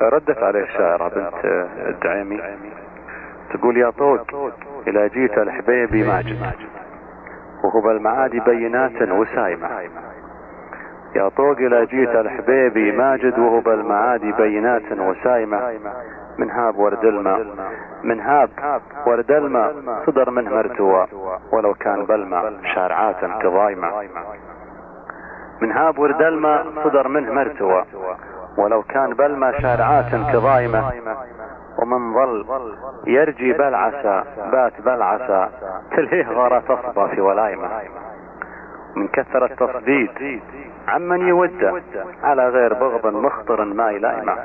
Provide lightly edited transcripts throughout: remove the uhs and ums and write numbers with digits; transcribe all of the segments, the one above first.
ردت عليه الشاعرة بنت الدعيمي تقول: يا طوق إلى جيت الحبيبي ماجد وهو بالمعادي بينات وسايمة. يا طوق إلى جيت الحبيبي ماجد وهو بالمعادي بينات وسايمة. من هاب ورد الماء، من هاب ورد الماء صدر منه مرتوى ولو كان بالماء شارعات كظايمة. من هاب ورد الماء صدر منه مرتوى ولو كان بالماء شارعات كظايمة. ومن ظل يرجي بالعسى بات بالعسى تلهيه غارة تصبى في ولايمة. من كثرة تصديد عمن يوده على غير بغض مخطر ما يلايمه.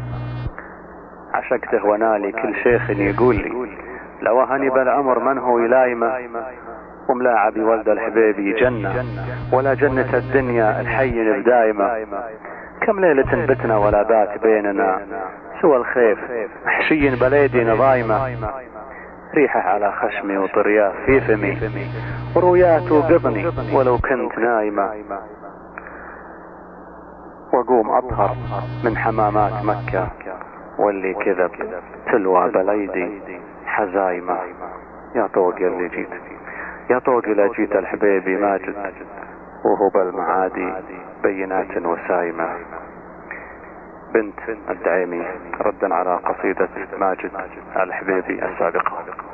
عشقته ونالي كل شيخ يقول لي لو هني بالعمر من هو يلايمه. وملاعبي ولد الحبيبي جنة ولا جنة الدنيا الحين بدايمة. كم ليلة بتنا ولا بات بيننا سوى الخيف محشي بليدي نظايمة. ريحه على خشمي وطرياه في فمي ورؤياته قضني ولو كنت نايمة. وقوم أطهر من حمامات مكة واللي كذب تلوى بليدي حزايمة. يا طوق اللي جيت، يا طوق إلى جيت الحبيبي ماجد وهو بالمعادي بينات وسايمة. بنت الدعيمي ردا على قصيدة ماجد الحبيبي السابقة.